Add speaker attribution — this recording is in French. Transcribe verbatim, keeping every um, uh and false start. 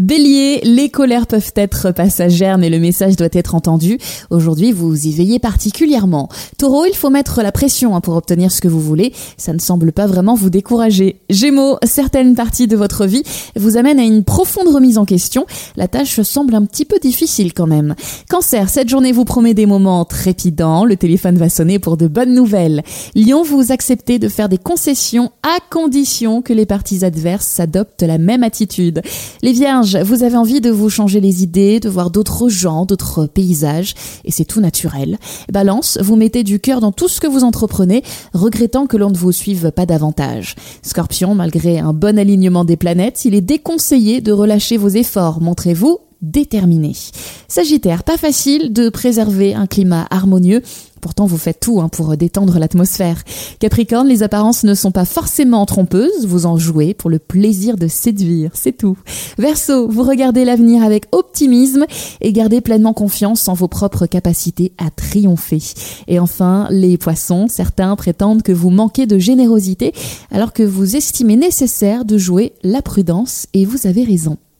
Speaker 1: Bélier, les colères peuvent être passagères mais le message doit être entendu. Aujourd'hui, vous y veillez particulièrement. Taureau, il faut mettre la pression pour obtenir ce que vous voulez. Ça ne semble pas vraiment vous décourager. Gémeaux, certaines parties de votre vie vous amènent à une profonde remise en question. La tâche semble un petit peu difficile quand même. Cancer, cette journée vous promet des moments trépidants. Le téléphone va sonner pour de bonnes nouvelles. Lion, vous acceptez de faire des concessions à condition que les parties adverses adoptent la même attitude. Les Vierges, vous avez envie de vous changer les idées, de voir d'autres gens, d'autres paysages, et c'est tout naturel. Balance, vous mettez du cœur dans tout ce que vous entreprenez, regrettant que l'on ne vous suive pas davantage. Scorpion, malgré un bon alignement des planètes, il est déconseillé de relâcher vos efforts. Montrez-vous déterminé. Sagittaire, pas facile de préserver un climat harmonieux. Pourtant, vous faites tout hein, pour détendre l'atmosphère. Capricorne, les apparences ne sont pas forcément trompeuses. Vous en jouez pour le plaisir de séduire, c'est tout. Verseau, vous regardez l'avenir avec optimisme et gardez pleinement confiance en vos propres capacités à triompher. Et enfin, les Poissons, certains prétendent que vous manquez de générosité alors que vous estimez nécessaire de jouer la prudence et vous avez raison.